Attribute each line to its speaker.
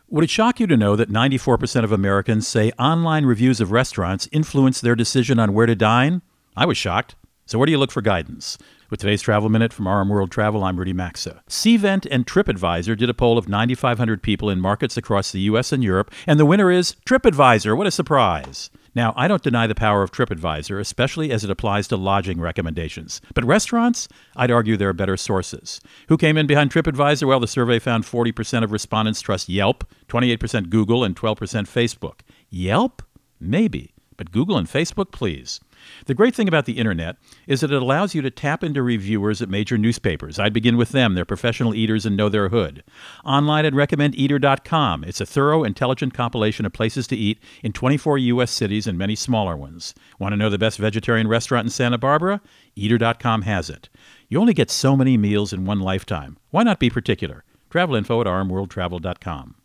Speaker 1: Would it shock you to know that 94% of Americans say online reviews of restaurants influence their decision on where to dine? I was shocked. So where do you look for guidance? With today's Travel Minute from RM World Travel, I'm Rudy Maxa. Cvent and TripAdvisor did a poll of 9,500 people in markets across the U.S. and Europe, and the winner is TripAdvisor. What a surprise. Now, I don't deny the power of TripAdvisor, especially as it applies to lodging recommendations. But restaurants? I'd argue there are better sources. Who came in behind TripAdvisor? Well, the survey found 40% of respondents trust Yelp, 28% Google, and 12% Facebook. Yelp? Maybe. But Google and Facebook, please. The great thing about the internet is that it allows you to tap into reviewers at major newspapers. I'd begin with them. They're professional eaters and know their hood. Online, I'd recommend Eater.com. It's a thorough, intelligent compilation of places to eat in 24 U.S. cities and many smaller ones. Want to know the best vegetarian restaurant in Santa Barbara? Eater.com has it. You only get so many meals in one lifetime. Why not be particular? Travel info at rmworldtravel.com.